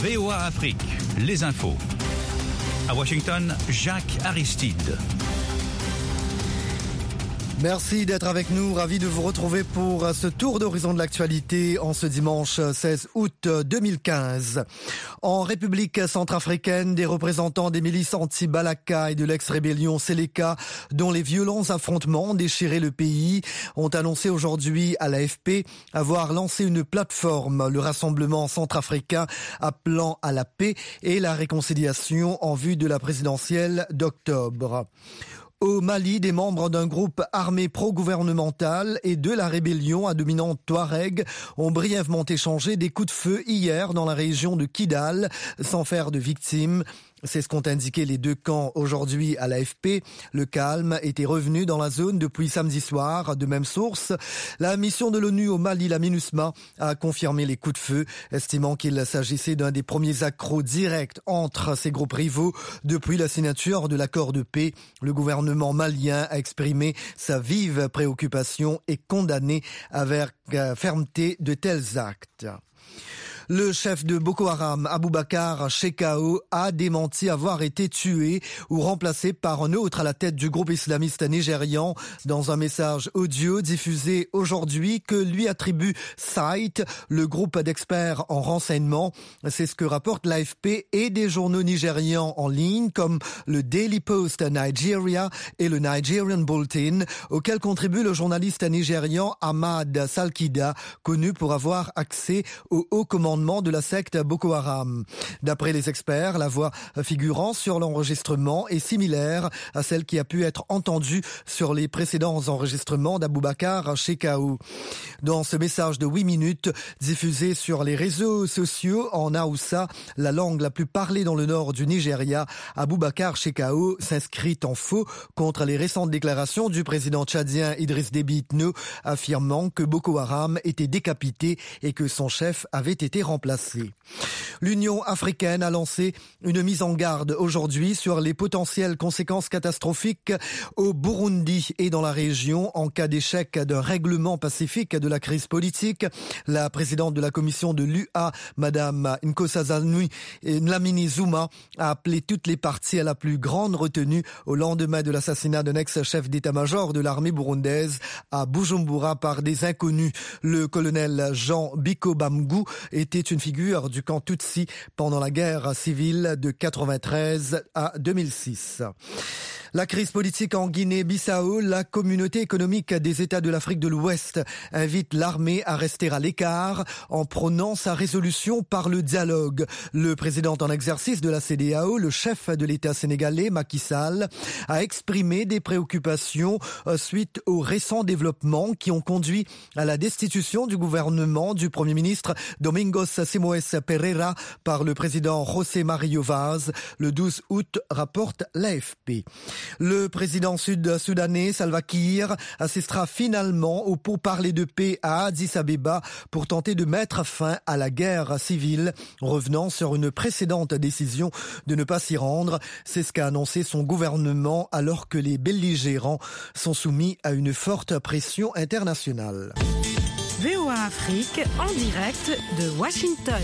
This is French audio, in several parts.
VOA Afrique, les infos. À Washington, Jacques Aristide. Merci d'être avec nous, ravi de vous retrouver pour ce tour d'horizon de l'actualité en ce dimanche 16 août 2015. En République centrafricaine, des représentants des milices anti-Balaka et de l'ex-rébellion Seleka, dont les violents affrontements ont déchiré le pays, ont annoncé aujourd'hui à l'AFP avoir lancé une plateforme, le Rassemblement centrafricain, appelant à la paix et la réconciliation en vue de la présidentielle d'octobre. Au Mali, des membres d'un groupe armé pro-gouvernemental et de la rébellion à dominante Touareg ont brièvement échangé des coups de feu hier dans la région de Kidal, sans faire de victimes. C'est ce qu'ont indiqué les deux camps aujourd'hui à l'AFP. Le calme était revenu dans la zone depuis samedi soir. De même source, la mission de l'ONU au Mali, la MINUSMA, a confirmé les coups de feu, estimant qu'il s'agissait d'un des premiers accros directs entre ces groupes rivaux depuis la signature de l'accord de paix. Le gouvernement malien a exprimé sa vive préoccupation et condamné avec fermeté de tels actes. Le chef de Boko Haram, Aboubakar Shekau, a démenti avoir été tué ou remplacé par un autre à la tête du groupe islamiste nigérian dans un message audio diffusé aujourd'hui que lui attribue SITE, le groupe d'experts en renseignement. C'est ce que rapportent l'AFP et des journaux nigérians en ligne comme le Daily Post Nigeria et le Nigerian Bulletin, auquel contribue le journaliste nigérian Ahmad Salkida, connu pour avoir accès au haut commandement de la secte Boko Haram. D'après les experts, la voix figurant sur l'enregistrement est similaire à celle qui a pu être entendue sur les précédents enregistrements d'Aboubakar Shekau. Dans ce message de 8 minutes, diffusé sur les réseaux sociaux en Haoussa, la langue la plus parlée dans le nord du Nigeria, Aboubakar Shekau s'inscrit en faux contre les récentes déclarations du président tchadien Idriss Déby Itno, affirmant que Boko Haram était décapité et que son chef avait été remplacé. L'Union africaine a lancé une mise en garde aujourd'hui sur les potentielles conséquences catastrophiques au Burundi et dans la région en cas d'échec d'un règlement pacifique de la crise politique. La présidente de la commission de l'UA, Madame Nkosazana Dlamini Zuma, a appelé toutes les parties à la plus grande retenue au lendemain de l'assassinat d'un ex-chef d'état-major de l'armée burundaise à Bujumbura par des inconnus. Le colonel Jean Biko Bamgou était une figure du camp Tutsi pendant la guerre civile de 1993 à 2006. La crise politique en Guinée-Bissau, la communauté économique des États de l'Afrique de l'Ouest invite l'armée à rester à l'écart en prônant sa résolution par le dialogue. Le président en exercice de la CEDEAO, le chef de l'État sénégalais, Macky Sall, a exprimé des préoccupations suite aux récents développements qui ont conduit à la destitution du gouvernement du Premier ministre Domingos Simoes Pereira par le président José Mario Vaz le 12 août, rapporte l'AFP. Le président sud-soudanais Salva Kiir assistera finalement au pourparlers de paix à Addis Abeba pour tenter de mettre fin à la guerre civile, revenant sur une précédente décision de ne pas s'y rendre. C'est ce qu'a annoncé son gouvernement alors que les belligérants sont soumis à une forte pression internationale. VOA Afrique en direct de Washington.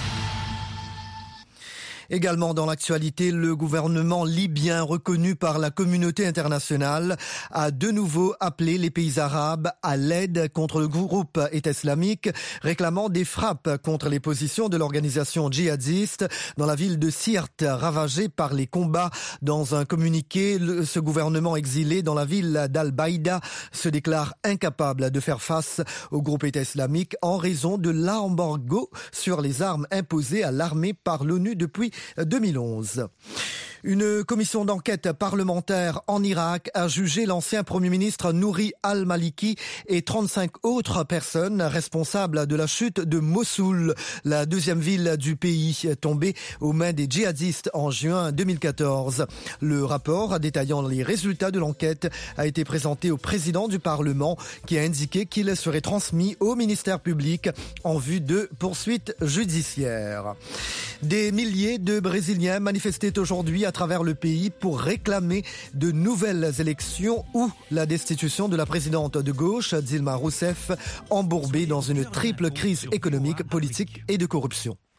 Également dans l'actualité, le gouvernement libyen reconnu par la communauté internationale a de nouveau appelé les pays arabes à l'aide contre le groupe État islamique, réclamant des frappes contre les positions de l'organisation djihadiste dans la ville de Sirte, ravagée par les combats. Dans un communiqué, ce gouvernement exilé dans la ville d'Al-Baïda se déclare incapable de faire face au groupe État islamique en raison de l'embargo sur les armes imposées à l'armée par l'ONU depuis 2011. Une commission d'enquête parlementaire en Irak a jugé l'ancien Premier ministre Nouri al-Maliki et 35 autres personnes responsables de la chute de Mossoul, la deuxième ville du pays tombée aux mains des djihadistes en juin 2014. Le rapport détaillant les résultats de l'enquête a été présenté au président du Parlement qui a indiqué qu'il serait transmis au ministère public en vue de poursuites judiciaires. Des milliers de Brésiliens manifestaient aujourd'hui à travers le pays pour réclamer de nouvelles élections ou la destitution de la présidente de gauche, Dilma Rousseff, embourbée dans une triple crise économique, politique et de corruption.